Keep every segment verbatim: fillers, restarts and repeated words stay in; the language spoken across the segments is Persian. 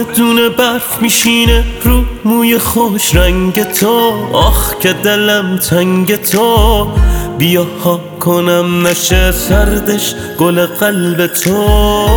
دونه دونه برف میشینه رو موی خوش رنگ تو. آخ که دلم تنگ تو، بیا ها کنم نشه سردش گل قلب تو.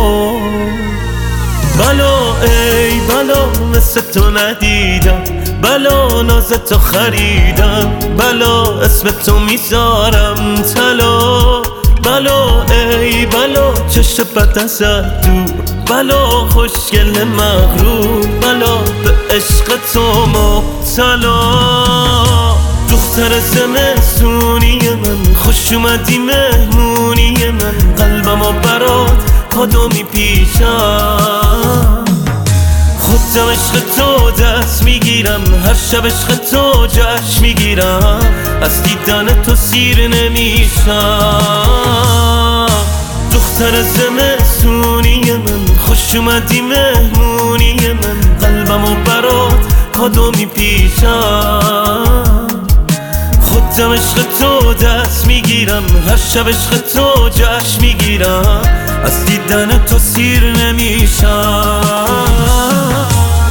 بلا ای بلا مثل تو ندیدم، بلا ناز تو خریدم، بلا اسم تو میذارم طلا. بلا ای بلا چشم بد ازت دور، بلا خوشگل مغرور، بلا به عشق تو مبتلا. دختر زمستونی من، خوش اومدی مهمونی من، قلبمو برات کادو میپیچم. خودم عشق تو دست میگیرم، هر شب عشق تو جشن میگیرم، از دیدن تو سیر نمیشم. دختر زمستونی من، خوش اومدی مهمونی من، قلبمو برات کادو میپیچم. خودم عشق تو دست میگیرم، هر شب عشق تو جشن میگیرم، از دیدن تو سیر نمیشم.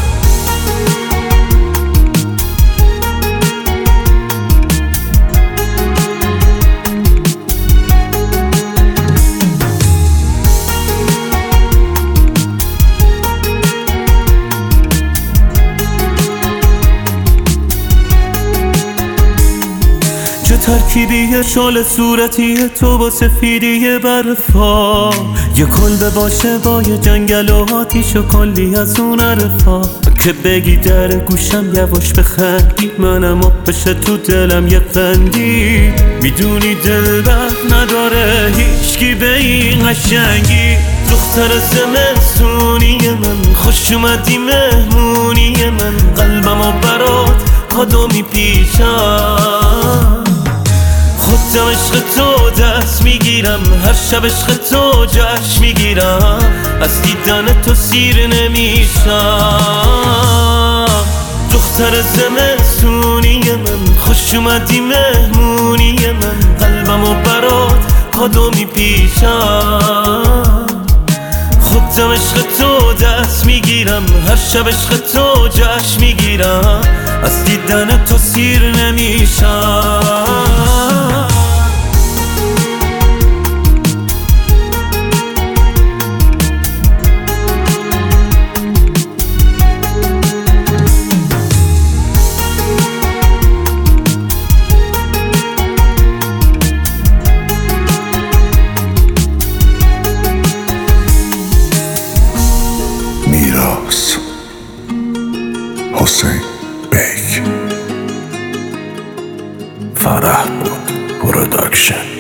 چه ترکیبی شال صورتی تو با سفیدی برفا، یه کلبه باشه با یه جنگل و آتیش و کلی از اون عرفا. که بگی در گوشم یواش بخندی، منم آب بشه تو دلم یه قندی. میدونی دلبر نداره هیچکی به این قشنگی. دختر زمستونی من، خوش اومدی مهمونی من، قلبمو برات کادو میپیچم. خودم عشق تو دست میگیرم، هر شب عشق تو جشن میگیرم، از دیدن تو سیر نمیشم. دختر زمستونی من، خوش اومدی مهمونی من، قلبمو برات کادو میپیچم. خودم عشق تو دست میگیرم، هر شب عشق تو جشن میگیرم، از دیدن تو سیر نمیشم. میراث حسین بیگ، فرح بود پروداکشن.